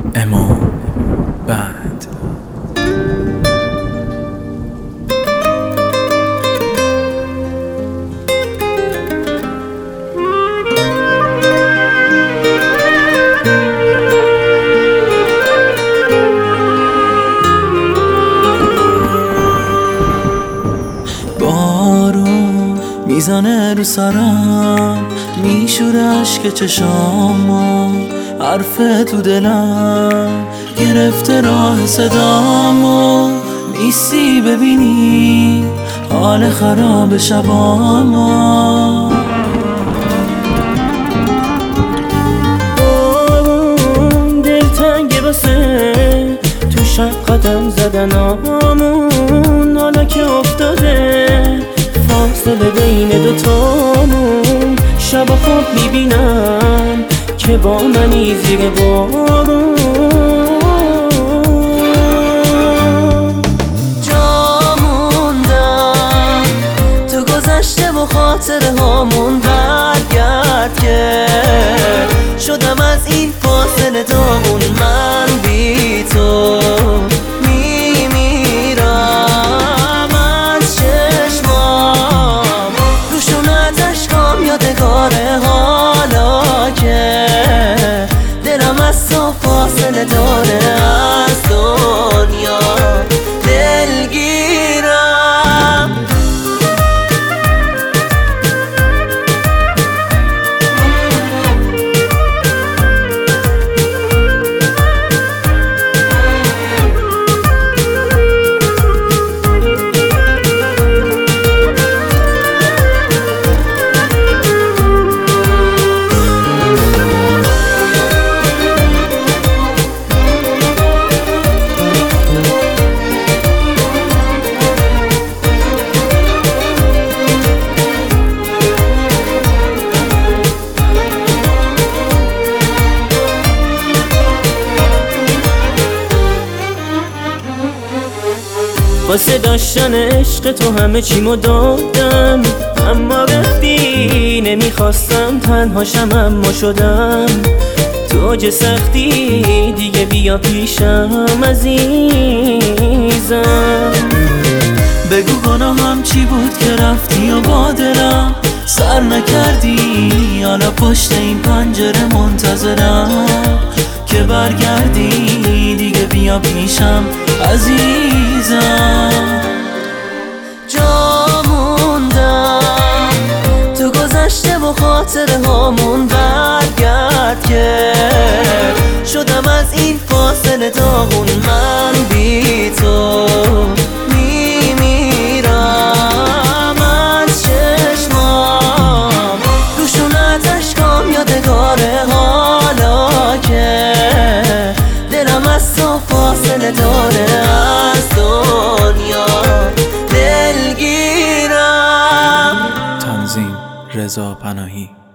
امام بعد بارون میزنه رو سرم، میشوره عشق چشامو، حرف تو دلم گرفته راه صدامو. نیستی ببینی حال خراب شبامو. دلتنگه واسه تو شب قدم زدنامون، حالا که افتاده فاصله بین دوتامون. شب خواب میبینم که با منی زیر بارون. جا موندم تو گذشته و خاطره هامون، برگرد که شدم از این فاصله دامون. من بی تو میمیرم از چشمام، روشونت اشکام یادگاره، حالا که دلم از تو فاصله داره، از دنیا دلگیرم. واسه داشتن عشق تو همه چیمو دادم، اما رفتی نمیخواستم تنهاشم، اما شدم تو اوج سختی. دیگه بیا پیشم عزیزم، بگو گناهم چی بود که رفتی و با دلم سر نکردی. حالا پشت این پنجره منتظرم که برگردی. دیگه بیا پیشم عزیزم. جا موندم تو گذشته و خاطره هامون، برگرد که شدم از این فاصله داغون. من بی تو میمیرم از چشمام، روشونت اشکام یادگاره، حالا که دلم از تو فاصله داره، از دنیا دلگیرم. تنظیم رضا پناهی.